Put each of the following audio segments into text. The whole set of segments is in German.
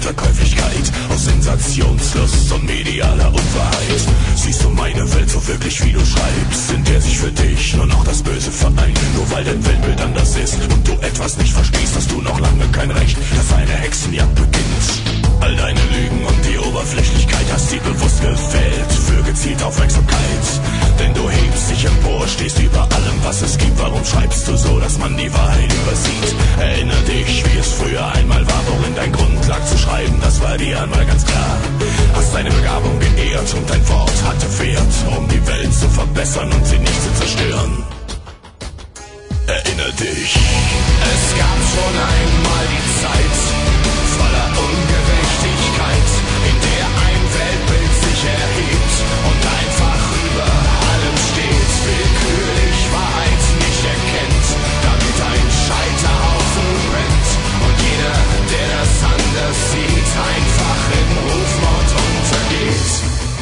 kalter Käuflichkeit, aus Sensationslust und medialer Unwahrheit. Siehst du meine Welt so wirklich, wie du schreibst, in der sich für dich nur noch das Böse vereint? Nur weil dein Weltbild anders ist und du etwas nicht verstehst, hast du noch lange kein Recht, dass eine Hexenjagd beginnt. All deine Lügen und die Oberflächlichkeit hast sie bewusst gewählt für gezielte Aufmerksamkeit. Denn du hebst dich empor, stehst über allem, was es gibt. Warum schreibst du so, dass man die Wahrheit übersieht? Erinnere dich, wie es früher einmal war, worin dein Grund lag zu schreiben, das war dir einmal ganz klar. Hast deine Begabung geehrt und dein Wort hatte Wert, um die Welt zu verbessern und sie nicht zu zerstören. Erinnere dich, es gab schon einmal die Zeit voller Ungerechtigkeit, in der ein Weltbild sich erhebt und einfach über allem steht, willkürlich Wahrheit nicht erkennt, damit ein Scheiterhaufen brennt und jeder, der das anders sieht, einfach in Rufmord untergeht.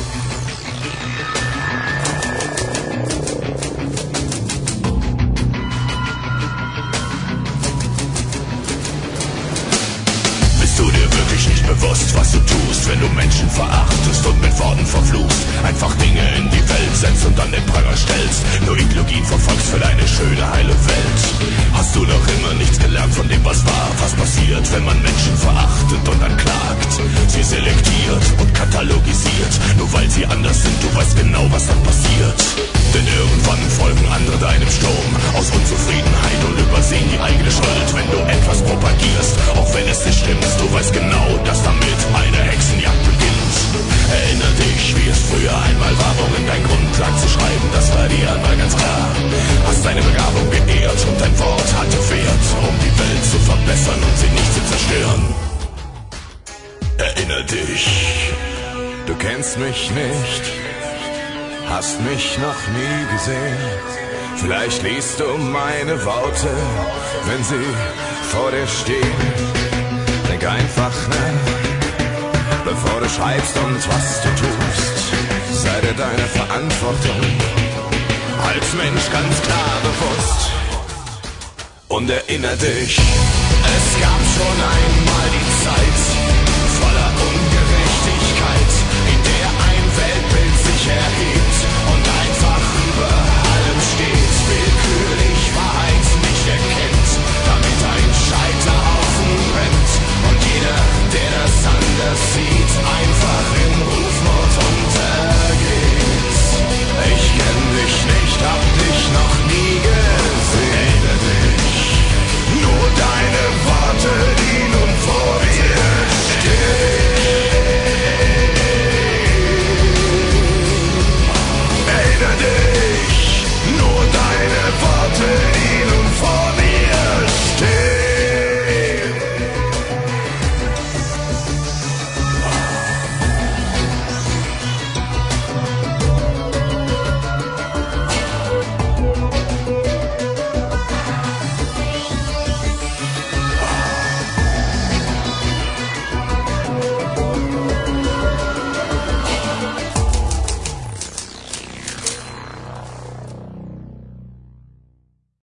Nicht bewusst, was du tust, wenn du Menschen verachtest und mit Worten verfluchst, einfach Dinge in die Welt setzt und dann den Pranger stellst, nur Ideologien verfolgst für deine schöne, heile Welt. Hast du noch immer nichts gelernt von dem, was war? Was passiert, wenn man Menschen verachtet und dann klagt? Sie selektiert und katalogisiert, nur weil sie anders sind, du weißt genau, was dann passiert. Denn irgendwann folgen andere deinem Strom, aus Unzufriedenheit und übersehen die eigene Schuld, wenn du etwas propagierst, auch wenn es nicht stimmt, du weißt genau, dass damit eine Hexenjagd beginnt. Erinnere dich, wie es früher einmal war, worin dein Grund lag zu schreiben, das war dir einmal ganz klar. Hast deine Begabung geehrt und dein Wort hatte Wert, um die Welt zu verbessern und sie nicht zu zerstören. Erinnere dich, du kennst mich nicht, hast mich noch nie gesehen. Vielleicht liest du meine Worte, wenn sie vor dir stehen. Denk einfach nach, bevor du schreibst und was du tust. Sei dir deiner Verantwortung als Mensch ganz klar bewusst. Und erinnere dich, es gab schon einmal die Zeit